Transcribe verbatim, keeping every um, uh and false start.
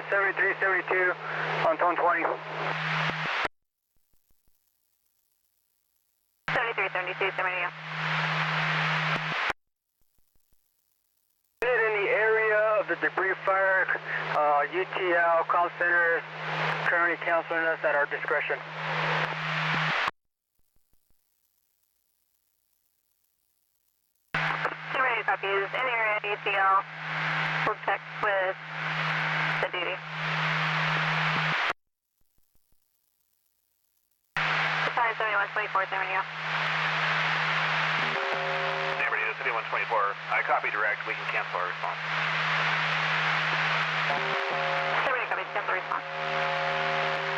seventy-three seventy-two on tone twenty. seventy-three seventy-two, seventy-two. In the area of the debris fire, uh, U T L comm center is currently counseling us at our discretion. Ready copies. In the area, U T L. We'll check with the duty. Battalion seventy-one twenty-four, seventy. Liberty to seventy-one twenty-four. I copy direct. We can cancel our response. Ready copies. Cancel response.